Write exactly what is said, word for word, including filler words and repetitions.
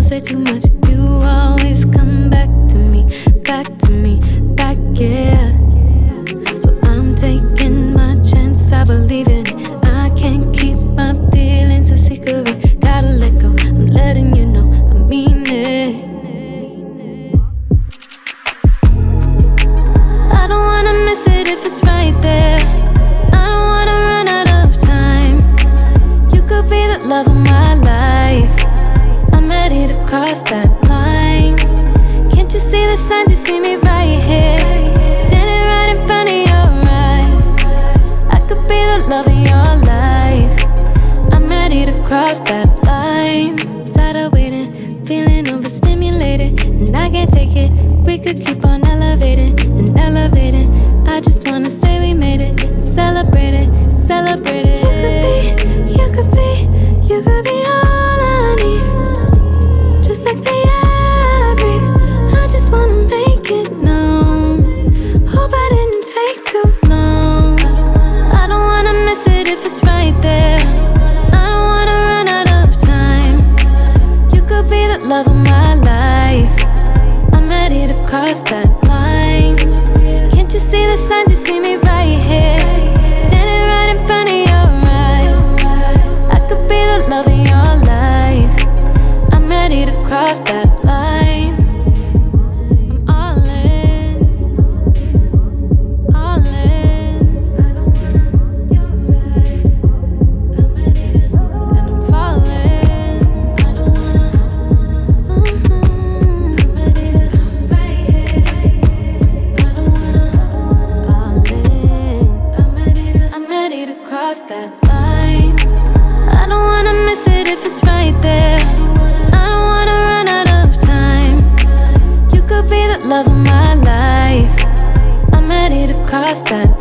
say too much. You always come back to me, back to me, back, yeah. So I'm taking my chance, I believe in it. I can't keep my feelings a secret. Gotta let go, I'm letting you know I mean it. I don't wanna miss it if it's right there. I don't wanna run out of time. You could be the love of my life. I'm ready to cross that line. Can't you see the signs? You see me right here, standing right in front of your eyes. I could be the love of your life. I'm ready to cross that line. Tired of waiting, feeling overstimulated, and I can't take it. We could keep on elevating and elevating. I just wanna say we made it and celebrate it, celebrate it. You could be, you could be, you could be all I need. Just like the air I breathe, I just wanna make it known. Hope I didn't take too long. I don't wanna miss it if it's right there. I don't wanna run out of time. You could be the love of my life. I'm ready to cross that line. Can't you see the signs? You see me right here, standing right in front of your eyes. I could be the love of your life. I'm ready to cross that line. I'm all in, all in. And I'm falling. Mm-hmm. I'm ready to right here. I don't wanna all in. I'm ready to, I'm ready to cross that line. I don't wanna miss it if it's right there. I don't wanna run out of time. You could be the love of my life. I'm ready to cross that